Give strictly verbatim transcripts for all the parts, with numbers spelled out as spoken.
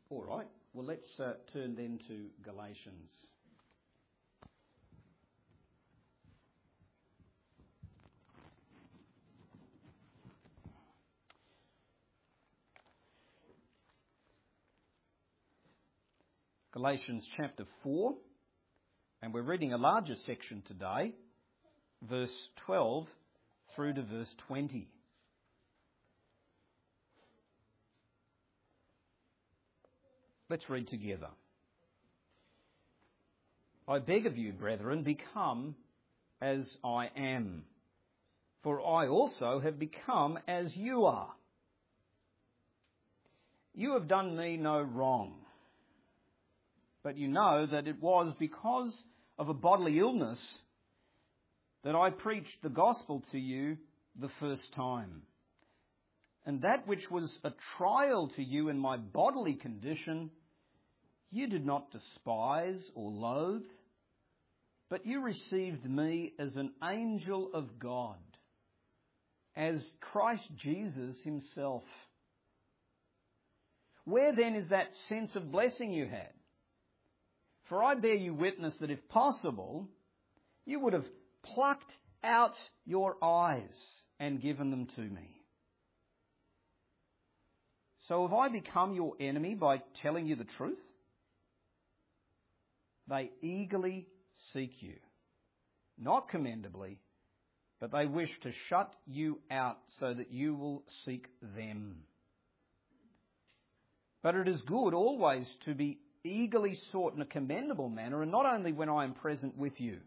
All right. Well, let's uh, turn then to Galatians. Galatians chapter four, and we're reading a larger section today, verse twelve through to verse twenty. Let's read together. I beg of you, brethren, become as I am, for I also have become as you are. You have done me no wrong, but you know that it was because of a bodily illness that I preached the gospel to you the first time. And that which was a trial to you in my bodily condition, you did not despise or loathe, but you received me as an angel of God, as Christ Jesus himself. Where then is that sense of blessing you had? For I bear you witness that if possible, you would have plucked out your eyes and given them to me. So have I become your enemy by telling you the truth? They eagerly seek you, not commendably, but they wish to shut you out so that you will seek them. But it is good always to be eagerly sought in a commendable manner, and not only when I am present with you.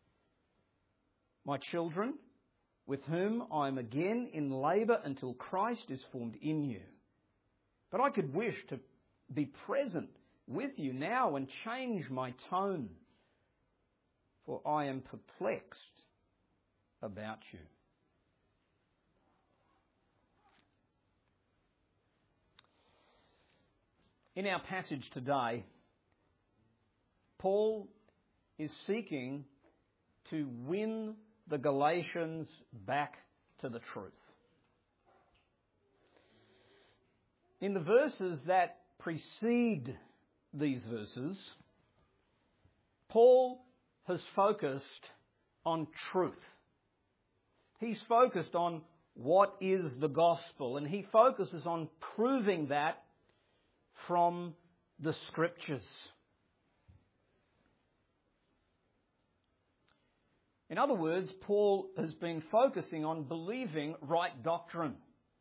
My children, with whom I am again in labour until Christ is formed in you. But I could wish to be present with you now and change my tone, for I am perplexed about you. In our passage today, Paul is seeking to win the Galatians back to the truth. In the verses that precede these verses, Paul has focused on truth. He's focused on what is the gospel, and he focuses on proving that from the Scriptures. In other words, Paul has been focusing on believing right doctrine.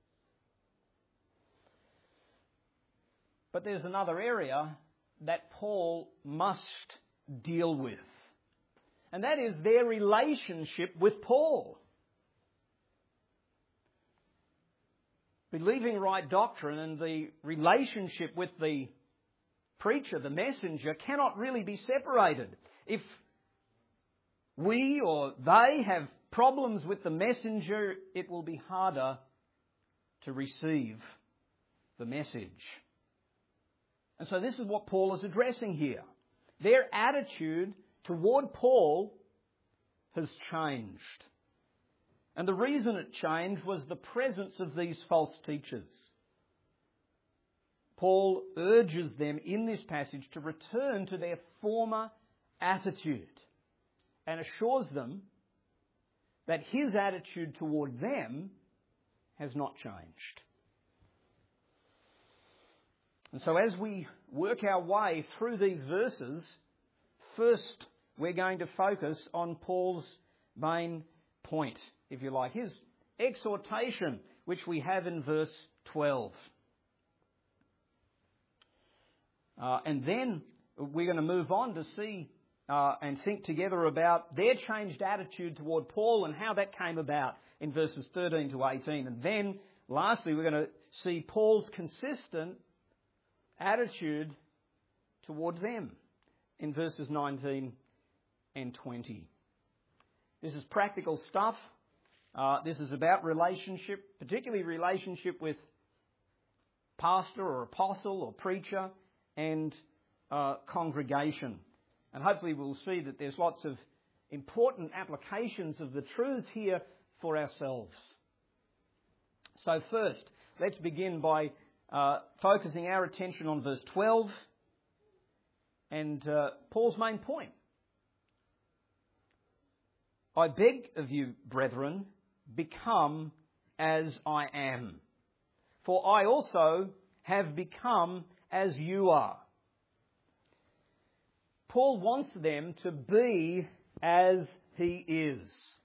But there's another area that Paul must deal with, and that is their relationship with Paul. Believing right doctrine and the relationship with the preacher, the messenger, cannot really be separated. If we or they have problems with the messenger, it will be harder to receive the message. And so this is what Paul is addressing here. Their attitude toward Paul has changed. And the reason it changed was the presence of these false teachers. Paul urges them in this passage to return to their former attitude and assures them that his attitude toward them has not changed. And so as we work our way through these verses, first we're going to focus on Paul's main point, if you like, his exhortation, which we have in verse twelve. Uh, and then we're going to move on to see uh, and think together about their changed attitude toward Paul and how that came about in verses thirteen to eighteen. And then, lastly, we're going to see Paul's consistent attitude toward them in verses nineteen and twenty. This is practical stuff. Uh, this is about relationship, particularly relationship with pastor or apostle or preacher and uh, congregation. And hopefully we'll see that there's lots of important applications of the truths here for ourselves. So first, let's begin by uh, focusing our attention on verse twelve and uh, Paul's main point. I beg of you, brethren, become as I am, for I also have become as you are. Paul wants them to be as he is.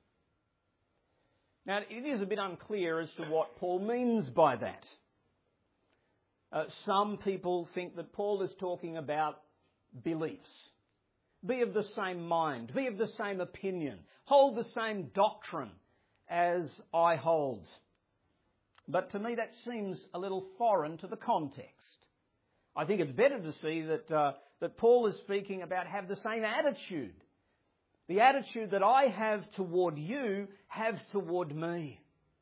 Now, it is a bit unclear as to what Paul means by that. Uh, some people think that Paul is talking about beliefs. Be of the same mind, be of the same opinion, hold the same doctrine as I hold. But to me that seems a little foreign to the context. I think it's better to see that, uh, that Paul is speaking about have the same attitude. The attitude that I have toward you, have toward me.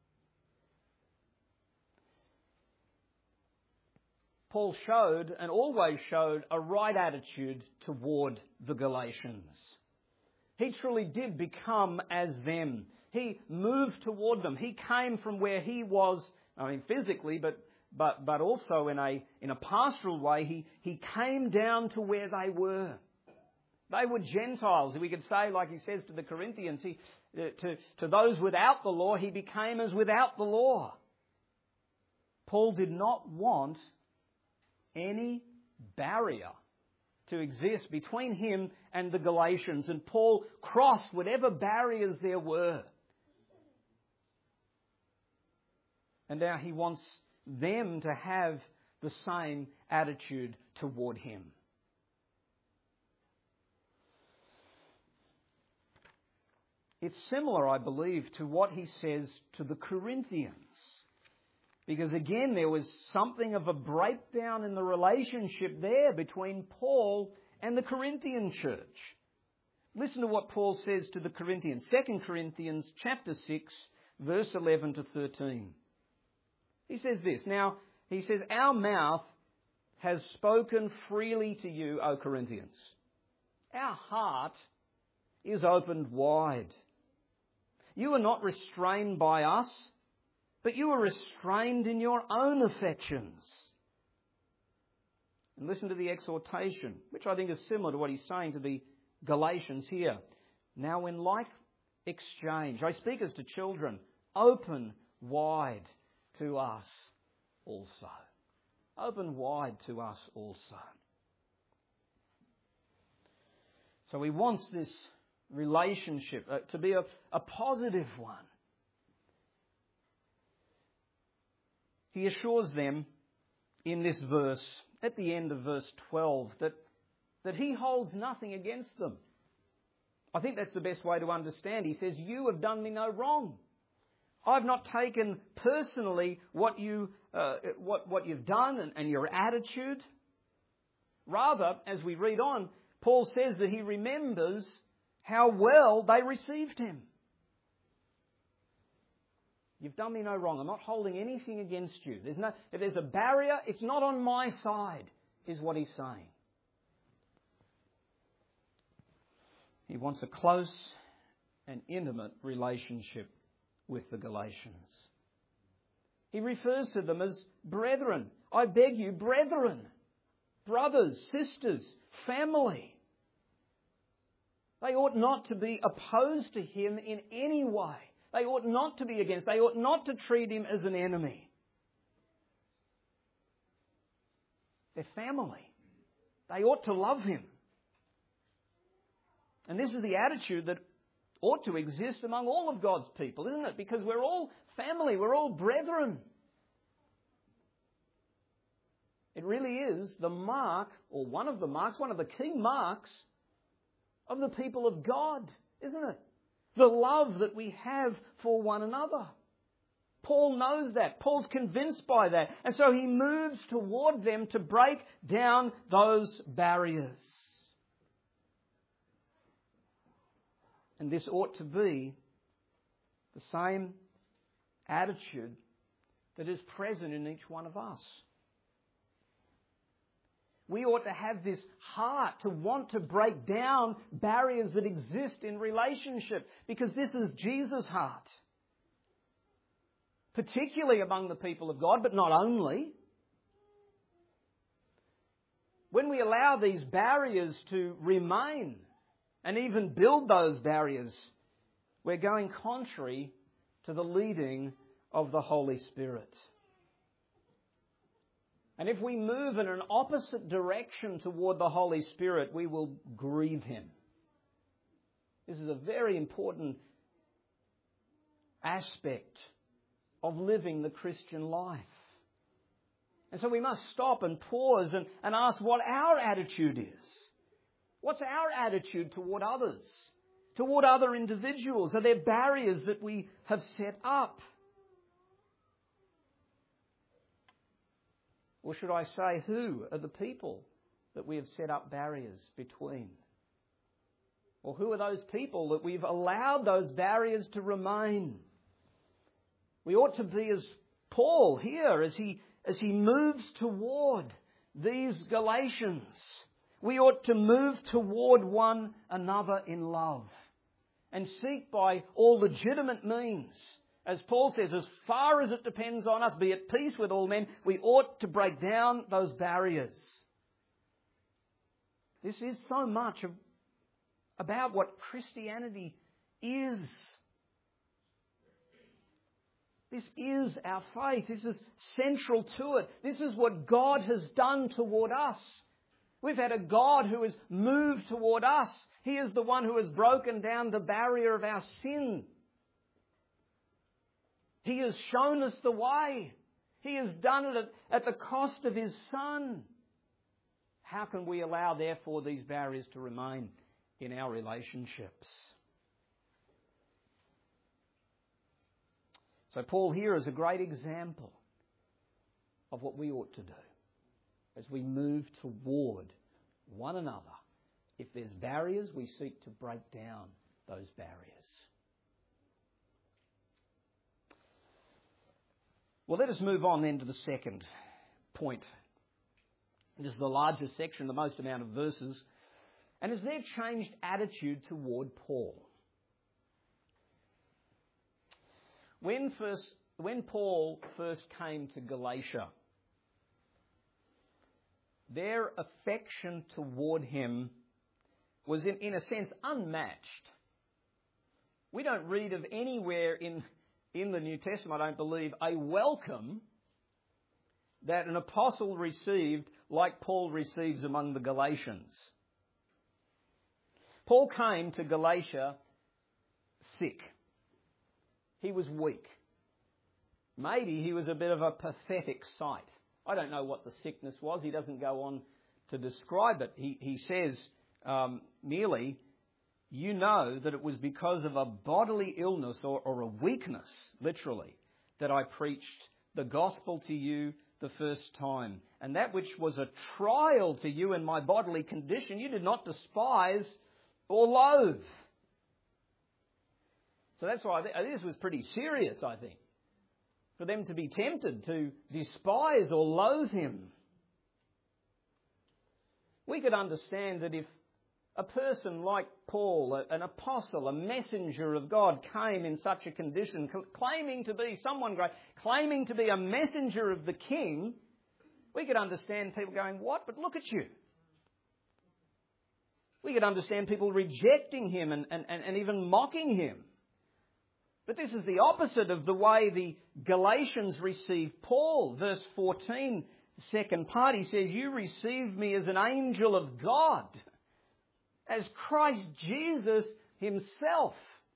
Paul showed and always showed a right attitude toward the Galatians. He truly did become as them. He moved toward them. He came from where he was, I mean physically, but but but also in a in a pastoral way. He he came down to where they were. They were Gentiles. We could say, like he says to the Corinthians, he, to, to those without the law, he became as without the law. Paul did not want any barrier to exist between him and the Galatians, and Paul crossed whatever barriers there were. And now he wants them to have the same attitude toward him. It's similar, I believe, to what he says to the Corinthians. Because again, there was something of a breakdown in the relationship there between Paul and the Corinthian church. Listen to what Paul says to the Corinthians. Second Corinthians chapter six, verse eleven to thirteen. He says this. Now, he says, our mouth has spoken freely to you, O Corinthians. Our heart is opened wide. You are not restrained by us, but you are restrained in your own affections. And listen to the exhortation, which I think is similar to what he's saying to the Galatians here. Now in like exchange, I speak as to children, open wide to us also. Open wide to us also. So he wants this relationship uh, to be a, a positive one. He assures them in this verse, at the end of verse twelve, that, that he holds nothing against them. I think that's the best way to understand. He says, you have done me no wrong. I've not taken personally what, you, uh, what, what you've done and, and your attitude. Rather, as we read on, Paul says that he remembers how well they received him. You've done me no wrong. I'm not holding anything against you. There's no, if there's a barrier, it's not on my side, is what he's saying. He wants a close and intimate relationship with the Galatians. He refers to them as brethren. I beg you, brethren, brothers, sisters, family. They ought not to be opposed to him in any way. They ought not to be against. They ought not to treat him as an enemy. They're family. They ought to love him. And this is the attitude that ought to exist among all of God's people, isn't it? Because we're all family. We're all brethren. It really is the mark, or one of the marks, one of the key marks of the people of God, isn't it? The love that we have for one another. Paul knows that. Paul's convinced by that. And so he moves toward them to break down those barriers. And this ought to be the same attitude that is present in each one of us. We ought to have this heart to want to break down barriers that exist in relationship, because this is Jesus' heart. Particularly among the people of God, but not only. when we allow these barriers to remain and even build those barriers, we're going contrary to the leading of the Holy Spirit. And if we move in an opposite direction toward the Holy Spirit, we will grieve Him. This is a very important aspect of living the Christian life. And so we must stop and pause and, and ask what our attitude is. What's our attitude toward others? Toward other individuals? Are there barriers that we have set up? Or should I say, who are the people that we have set up barriers between? Or who are those people that we've allowed those barriers to remain? We ought to be as Paul here, as he, as he moves toward these Galatians. We ought to move toward one another in love and seek by all legitimate means. As Paul says, as far as it depends on us, be at peace with all men, we ought to break down those barriers. This is so much of, about what Christianity is. This is our faith. This is central to it. This is what God has done toward us. We've had a God who has moved toward us. He is the one who has broken down the barrier of our sin. He has shown us the way. He has done it at, at the cost of His Son. How can we allow, therefore, these barriers to remain in our relationships? So Paul here is a great example of what we ought to do as we move toward one another. If there's barriers, we seek to break down those barriers. Well, let us move on then to the second point. This is the largest section, the most amount of verses. And is their changed attitude toward Paul? When first, when Paul first came to Galatia, their affection toward him was in, in a sense unmatched. We don't read of anywhere in, in the New Testament, I don't believe, a welcome that an apostle received like Paul receives among the Galatians. Paul came to Galatia sick. He was weak. Maybe he was a bit of a pathetic sight. I don't know what the sickness was. He doesn't go on to describe it. He, he says um, merely, you know that it was because of a bodily illness or, or a weakness, literally, that I preached the gospel to you the first time. And that which was a trial to you in my bodily condition, you did not despise or loathe. So that's why this was pretty serious, I think, for them to be tempted to despise or loathe him. We could understand that if a person like Paul, an apostle, a messenger of God, came in such a condition, claiming to be someone great, claiming to be a messenger of the King, we could understand people going, what? But look at you. We could understand people rejecting him and, and, and even mocking him. But this is the opposite of the way the Galatians received Paul. Verse fourteen, second part, he says, you received me as an angel of God, as Christ Jesus himself.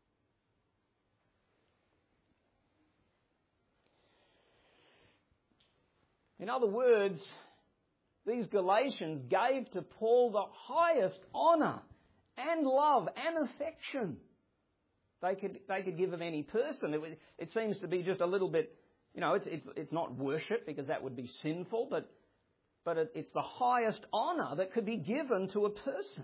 In other words, these Galatians gave to Paul the highest honour and love and affection They could they could give of any person. It, it seems to be just a little bit, you know, it's it's it's not worship because that would be sinful, but but it, it's the highest honour that could be given to a person.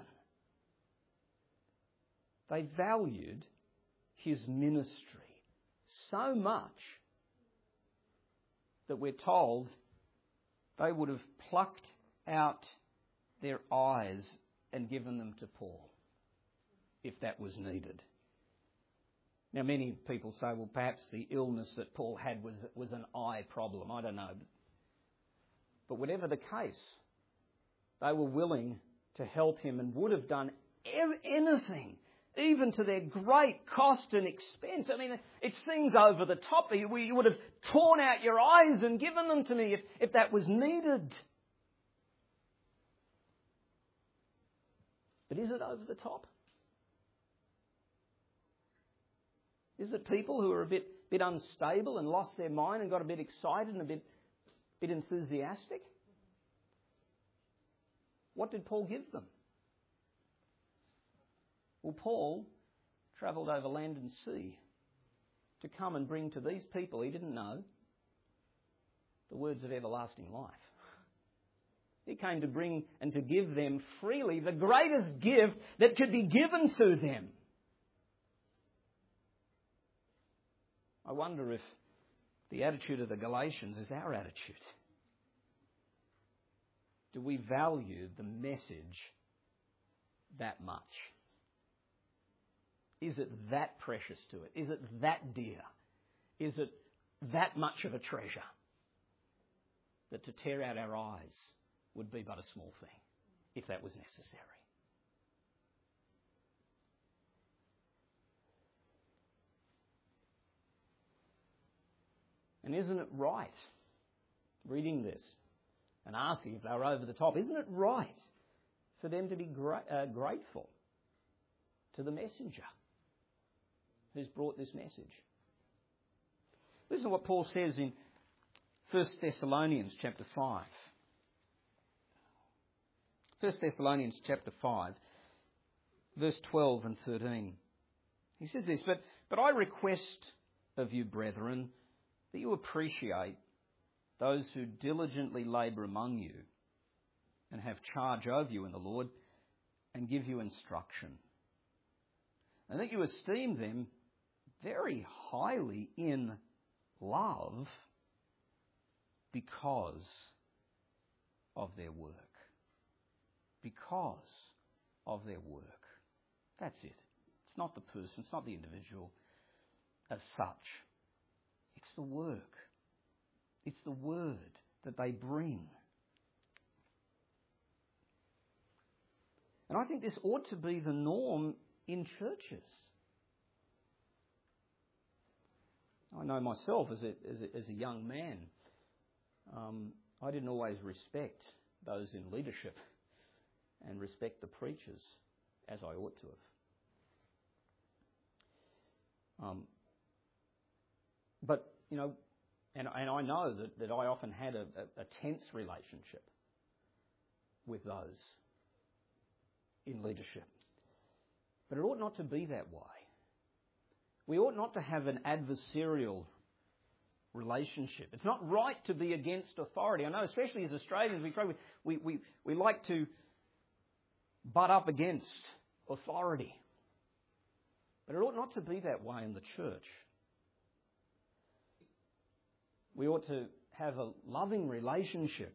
They valued his ministry so much that we're told they would have plucked out their eyes and given them to Paul if that was needed. Now, many people say, well, perhaps the illness that Paul had was, was an eye problem. I don't know. But whatever the case, They were willing to help him and would have done anything, even to their great cost and expense. I mean, it seems over the top. You would have torn out your eyes and given them to me if, if that was needed. But is it over the top? Is it people who are a bit, bit unstable and lost their mind and got a bit excited and a bit, bit enthusiastic? What did Paul give them? Well, Paul travelled over land and sea to come and bring to these people he didn't know the words of everlasting life. He came to bring and to give them freely the greatest gift that could be given to them. I wonder if the attitude of the Galatians is our attitude. Do we value the message that much? Is it that precious to it? Is it that dear? Is it that much of a treasure that to tear out our eyes would be but a small thing, if that was necessary? And isn't it right, reading this and asking if they were over the top, isn't it right for them to be gra- uh, grateful to the messenger who's brought this message? Listen to what Paul says in First Thessalonians chapter five. First Thessalonians chapter five, verse twelve and thirteen. He says this, but, but I request of you, brethren, that you appreciate those who diligently labour among you and have charge over you in the Lord and give you instruction, and that you esteem them very highly in love because of their work. Because of their work. That's it. It's not the person, it's not the individual as such. It's the work. It's the word that they bring. And I think this ought to be the norm in churches. I know myself as a, as a, as a young man, um, I didn't always respect those in leadership and respect the preachers as I ought to have. Um, but, you know, and, and I know that, that I often had a, a, a tense relationship with those in leadership. But it ought not to be that way. We ought not to have an adversarial relationship. It's not right to be against authority. I know, especially as Australians, we, try, we, we, we like to butt up against authority. But it ought not to be that way in the church. We ought to have a loving relationship.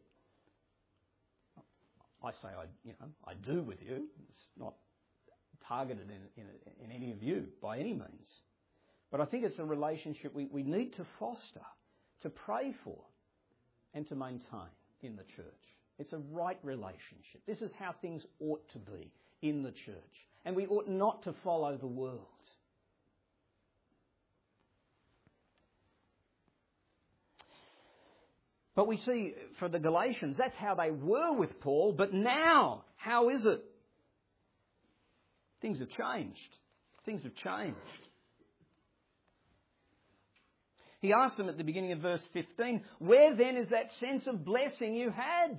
I say I, you know, I do with you. It's not targeted in, in, in any of you by any means. But I think it's a relationship we, we need to foster, to pray for, and to maintain in the church. It's a right relationship. This is how things ought to be in the church. And we ought not to follow the world. But we see for the Galatians, that's how they were with Paul. But now, how is it? Things have changed. Things have changed. He asked them at the beginning of verse fifteen, where then is that sense of blessing you had?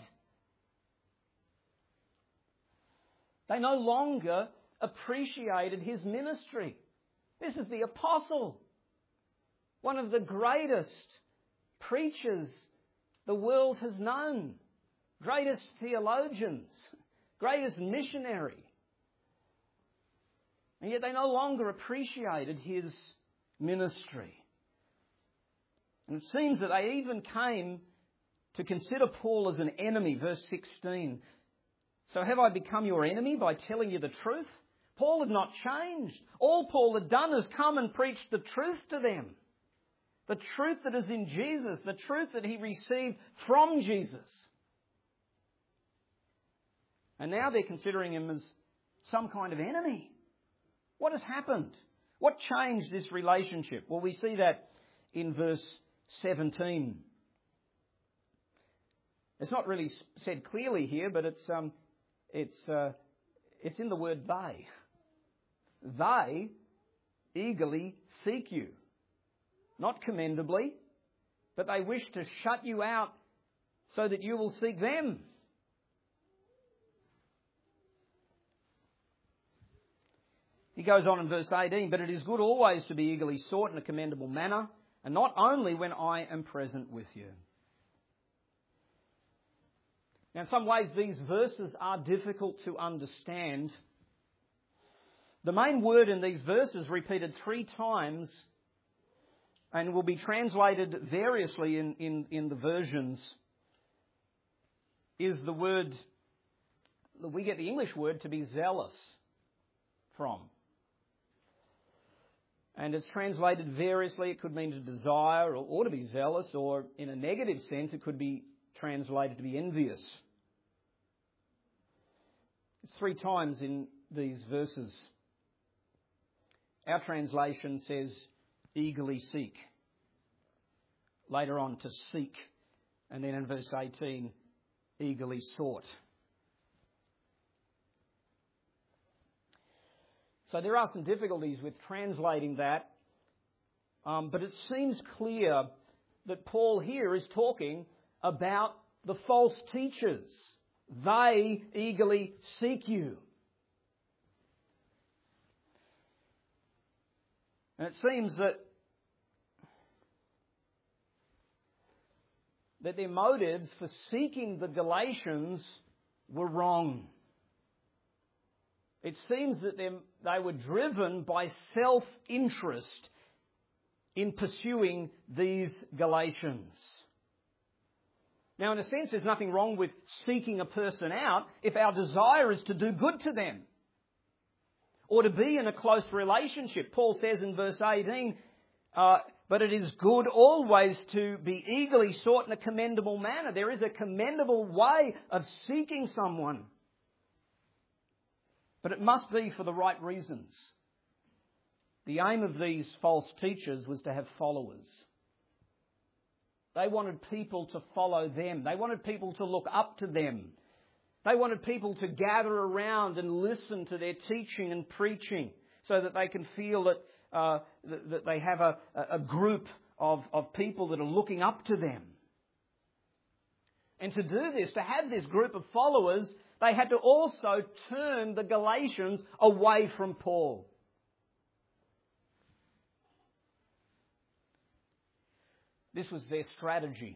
They no longer appreciated his ministry. This is the apostle, one of the greatest preachers the world has known, greatest theologians, greatest missionary. And yet they no longer appreciated his ministry. And it seems that they even came to consider Paul as an enemy. Verse sixteen. So have I become your enemy by telling you the truth? Paul had not changed. All Paul had done is come and preached the truth to them. The truth that is in Jesus. The truth that he received from Jesus. And now they're considering him as some kind of enemy. What has happened? What changed this relationship? Well, we see that in verse seventeen. It's not really said clearly here, but it's um, it's uh, it's in the word they. They eagerly seek you, not commendably, but they wish to shut you out so that you will seek them. He goes on in verse eighteen, but it is good always to be eagerly sought in a commendable manner, and not only when I am present with you. Now, in some ways, these verses are difficult to understand. The main word in these verses, repeated three times, and will be translated variously in, in, in the versions, is the word, we get the English word to be zealous from. And it's translated variously. It could mean to desire or, or to be zealous, or in a negative sense, it could be translated to be envious. It's three times in these verses. Our translation says, eagerly seek. Later on, to seek. And then in verse eighteen, eagerly sought. So there are some difficulties with translating that, um, but it seems clear that Paul here is talking about the false teachers. They eagerly seek you. And it seems that, that their motives for seeking the Galatians were wrong. It seems that they, they were driven by self-interest in pursuing these Galatians. Now, in a sense, there's nothing wrong with seeking a person out if our desire is to do good to them or to be in a close relationship. Paul says in verse eighteen, uh, but it is good always to be eagerly sought in a commendable manner. There is a commendable way of seeking someone. But it must be for the right reasons. The aim of these false teachers was to have followers. They wanted people to follow them. They wanted people to look up to them. They wanted people to gather around and listen to their teaching and preaching so that they can feel that, uh, that, that they have a, a group of, of people that are looking up to them. And to do this, to have this group of followers, they had to also turn the Galatians away from Paul. This was their strategy.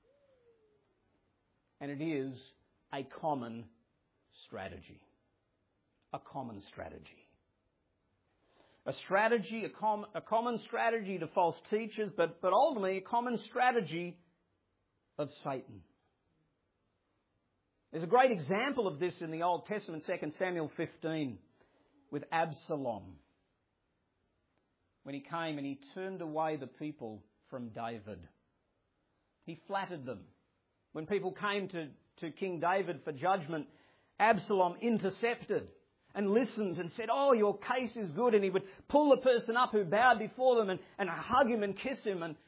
And it is a common strategy. A common strategy. A strategy, a, com- a common strategy to false teachers, but, but ultimately a common strategy of Satan. There's a great example of this in the Old Testament, Second Samuel fifteen, with Absalom. When he came and he turned away the people from David. He flattered them. When people came to, to King David for judgment, Absalom intercepted and listened and said, oh, your case is good. And he would pull the person up who bowed before them and, and hug him and kiss him. And,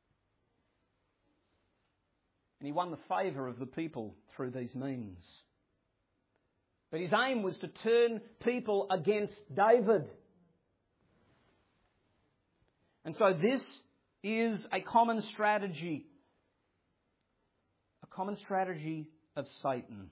and he won the favour of the people through these means. But his aim was to turn people against David. And so this is a common strategy. A common strategy of Satan.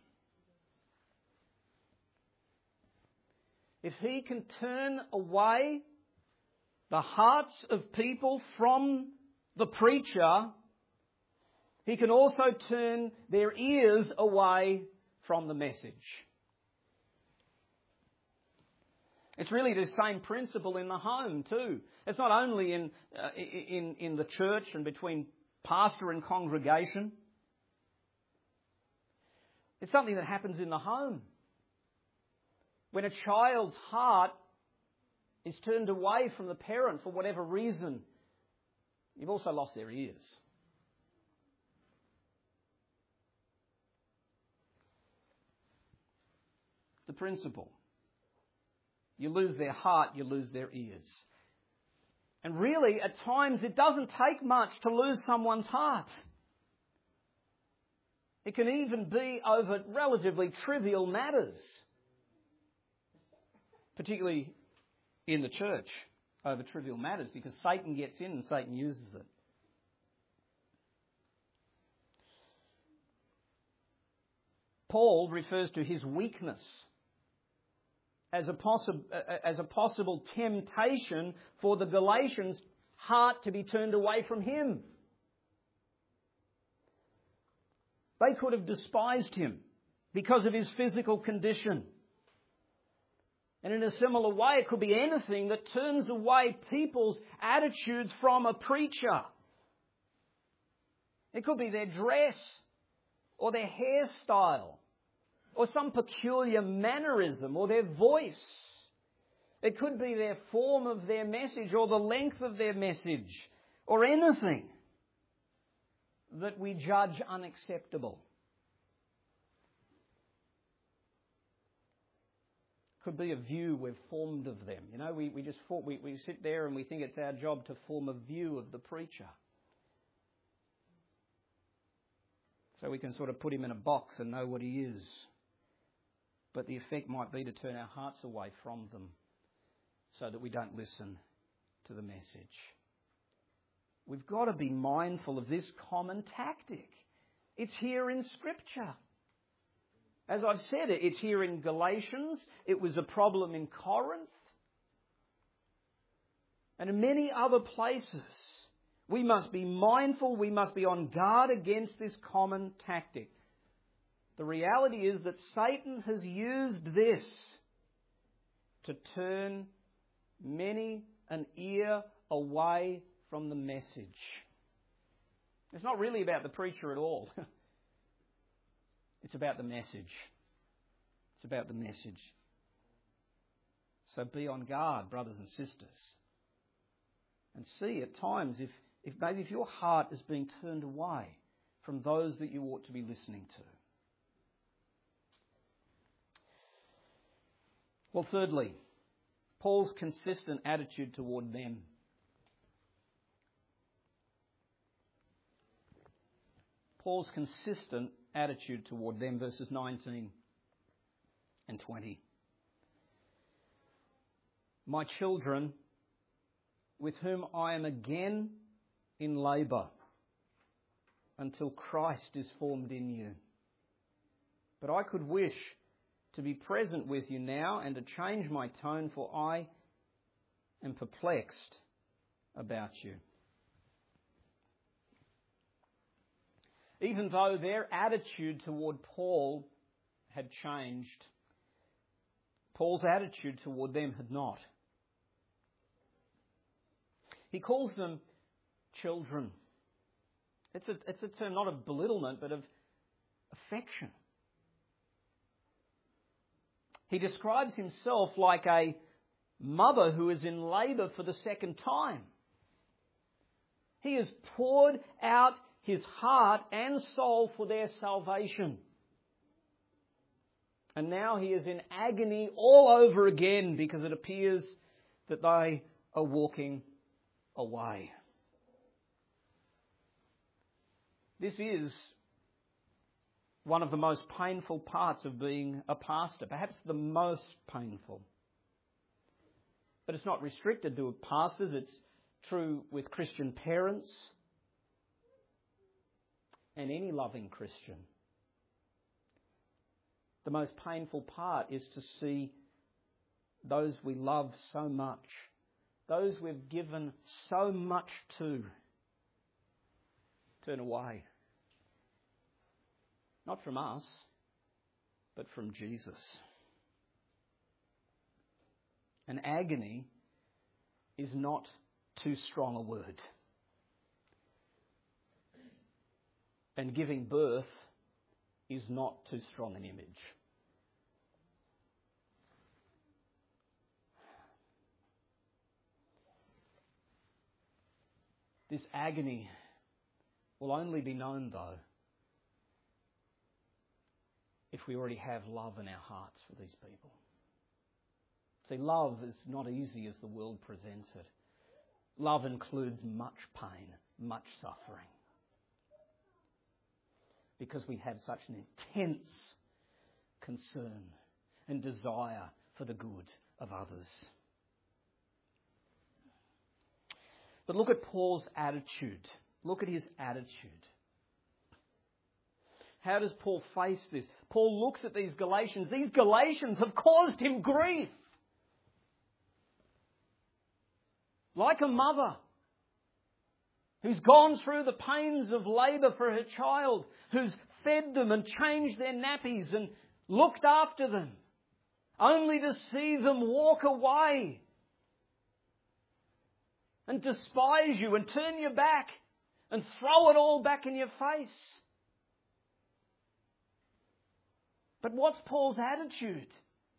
If he can turn away the hearts of people from the preacher, he can also turn their ears away from the message. It's really the same principle in the home too. It's not only in, uh, in, in the church and between pastor and congregation. It's something that happens in the home. When a child's heart is turned away from the parent for whatever reason, you've also lost their ears. the principle. You lose their heart, you lose their ears. And really, at times, it doesn't take much to lose someone's heart. It can even be over relatively trivial matters, particularly in the church, over trivial matters, because Satan gets in and Satan uses it. Paul refers to his weakness as a, possi- as a possible temptation for the Galatians' heart to be turned away from him. They could have despised him because of his physical condition. And in a similar way, it could be anything that turns away people's attitudes from a preacher. It could be their dress, or their hairstyle, or some peculiar mannerism, or their voice. It could be their form of their message, or the length of their message, or anything that we judge unacceptable. Could be a view we've formed of them. You know, we, we just thought, we, we sit there and we think it's our job to form a view of the preacher. So we can sort of put him in a box and know what he is. But the effect might be to turn our hearts away from them so that we don't listen to the message. We've got to be mindful of this common tactic. It's here in Scripture. As I've said, it's here in Galatians. It was a problem in Corinth. And in many other places. We must be mindful, we must be on guard against this common tactic. The reality is that Satan has used this to turn many an ear away from the message. It's not really about the preacher at all. It's about the message. It's about the message. So be on guard, brothers and sisters. And see at times if If maybe if your heart is being turned away from those that you ought to be listening to. Well, thirdly, Paul's consistent attitude toward them. Paul's consistent attitude toward them, verses nineteen and twenty. My children, with whom I am again in labour until Christ is formed in you. But I could wish to be present with you now and to change my tone, for I am perplexed about you. Even though their attitude toward Paul had changed, Paul's attitude toward them had not. He calls them children. It's a, it's a term not of belittlement, but of affection. He describes himself like a mother who is in labour for the second time. He has poured out his heart and soul for their salvation. And now he is in agony all over again because it appears that they are walking away. This is one of the most painful parts of being a pastor, perhaps the most painful. But it's not restricted to pastors, it's true with Christian parents and any loving Christian. The most painful part is to see those we love so much, those we've given so much to, turn away. Not from us, but from Jesus. And agony is not too strong a word. And giving birth is not too strong an image. This agony will only be known, though, if we already have love in our hearts for these people. See, love is not easy as the world presents it. Love includes much pain, much suffering. Because we have such an intense concern and desire for the good of others. But look at Paul's attitude. Look at his attitude. How does Paul face this? Paul looks at these Galatians. These Galatians have caused him grief. Like a mother who's gone through the pains of labour for her child, who's fed them and changed their nappies and looked after them, only to see them walk away and despise you and turn your back and throw it all back in your face. But what's Paul's attitude?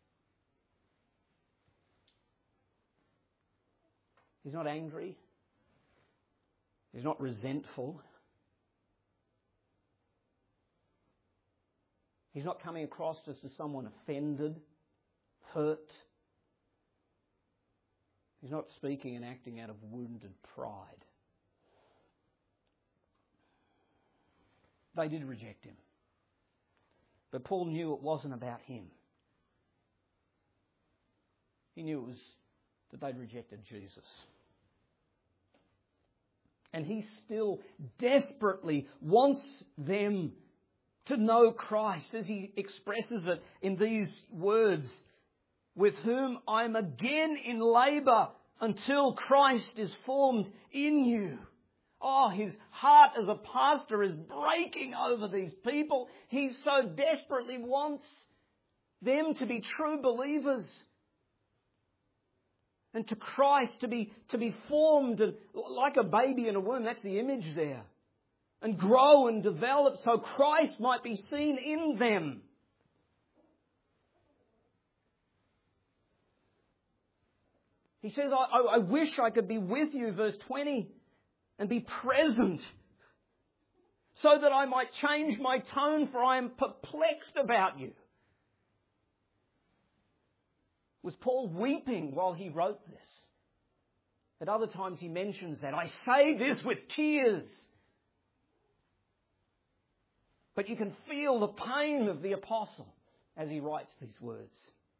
He's not angry. He's not resentful. He's not coming across just as someone offended, hurt. He's not speaking and acting out of wounded pride. They did reject him. But Paul knew it wasn't about him. He knew it was that they'd rejected Jesus. And he still desperately wants them to know Christ, as he expresses it in these words, with whom I'm again in labour until Christ is formed in you. Oh, his heart as a pastor is breaking over these people. He so desperately wants them to be true believers. And to Christ to be, to be formed and, like a baby in a womb. That's the image there. And grow and develop so Christ might be seen in them. He says, I, I, I wish I could be with you, verse twenty, and be present, so that I might change my tone, for I am perplexed about you. Was Paul weeping while he wrote this? At other times he mentions that. I say this with tears. But you can feel the pain of the apostle as he writes these words.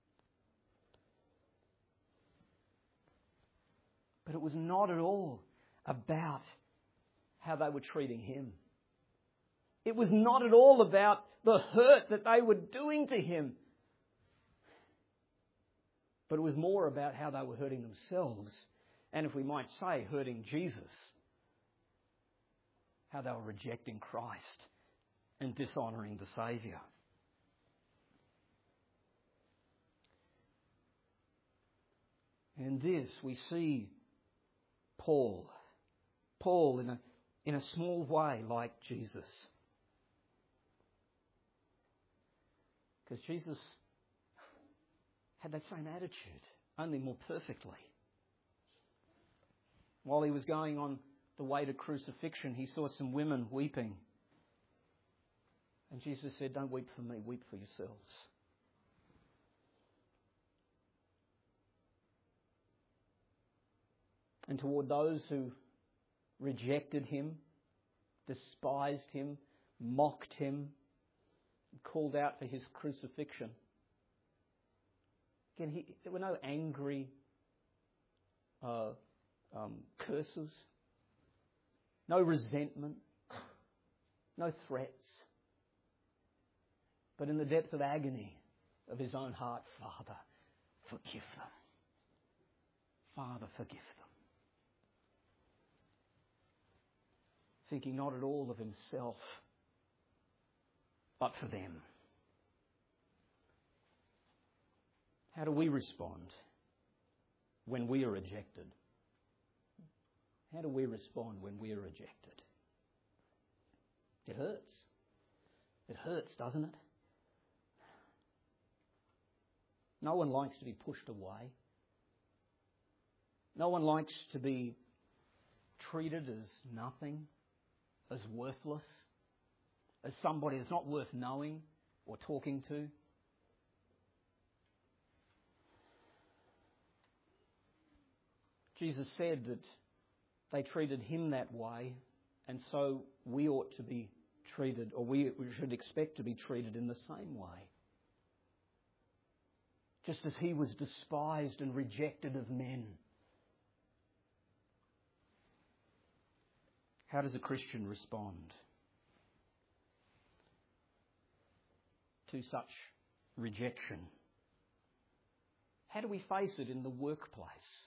But it was not at all about how they were treating him. It was not at all about the hurt that they were doing to him. But it was more about how they were hurting themselves, and if we might say, hurting Jesus. How they were rejecting Christ and dishonouring the Saviour. In this we see Paul. Paul in a, in a small way like Jesus. Because Jesus had that same attitude, only more perfectly. While he was going on the way to crucifixion, he saw some women weeping. And Jesus said, don't weep for me, weep for yourselves. And toward those who rejected him, despised him, mocked him, called out for his crucifixion, again, he, there were no angry uh, um, curses, no resentment, no threats. But in the depth of agony of his own heart, Father, forgive them. Father, forgive them. Thinking not at all of himself, but for them. How do we respond when we are rejected? How do we respond when we are rejected? It hurts. It hurts, doesn't it? No one likes to be pushed away. No one likes to be treated as nothing, as worthless, as somebody that's not worth knowing, or talking to. Jesus said that they treated him that way, and so we ought to be treated, or we should expect to be treated in the same way. Just as he was despised and rejected of men. How does a Christian respond to such rejection? How do we face it in the workplace?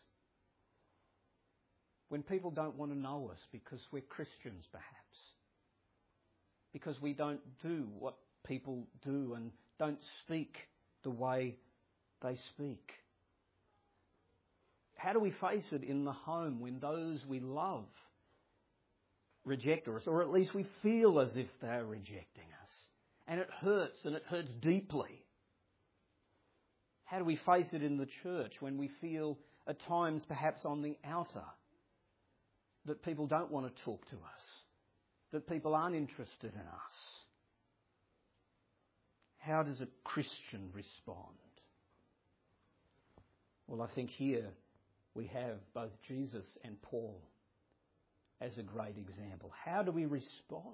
When people don't want to know us because we're Christians, perhaps. Because we don't do what people do and don't speak the way they speak. How do we face it in the home when those we love reject us, or at least we feel as if they're rejecting us? And it hurts, and it hurts deeply. How do we face it in the church when we feel at times, perhaps on the outer, that people don't want to talk to us, that people aren't interested in us? How does a Christian respond? Well, I think here we have both Jesus and Paul as a great example. How do we respond?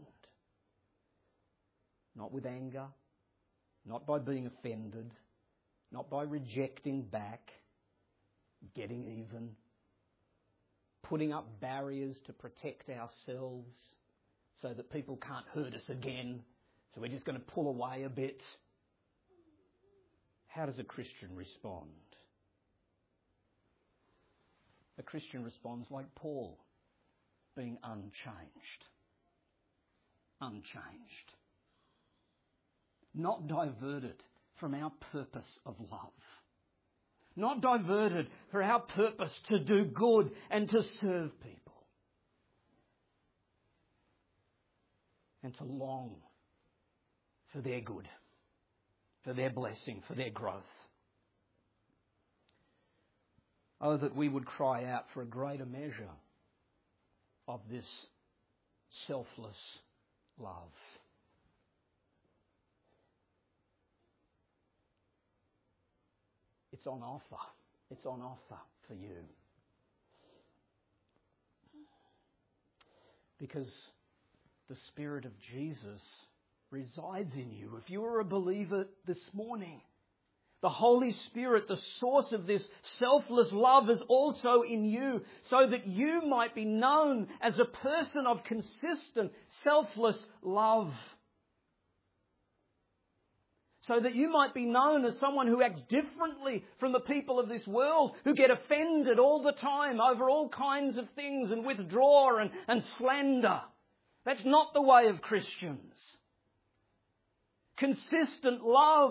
Not with anger, not by being offended, not by rejecting back, getting even, putting up barriers to protect ourselves so that people can't hurt us again, so we're just going to pull away a bit. How does a Christian respond? A Christian responds like Paul, being unchanged. Unchanged. Not diverted from our purpose of love. Not diverted for our purpose to do good and to serve people. And to long for their good, for their blessing, for their growth. Oh, that we would cry out for a greater measure of this selfless love. It's on offer. It's on offer for you. Because the Spirit of Jesus resides in you. If you are a believer this morning, the Holy Spirit, the source of this selfless love, is also in you, so that you might be known as a person of consistent, selfless love. So that you might be known as someone who acts differently from the people of this world, who get offended all the time over all kinds of things and withdraw and, and slander. That's not the way of Christians. Consistent love.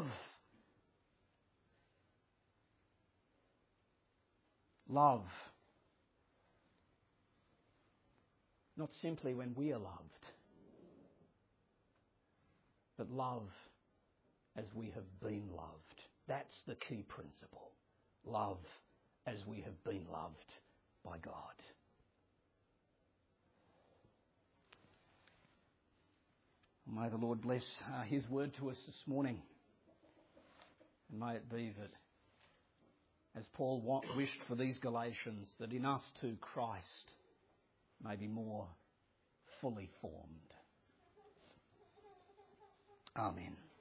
Love. Not simply when we are loved, but love as we have been loved. That's the key principle. Love as we have been loved by God. May the Lord bless uh, His word to us this morning. And may it be that, as Paul want, wished for these Galatians, that in us too Christ may be more fully formed. Amen.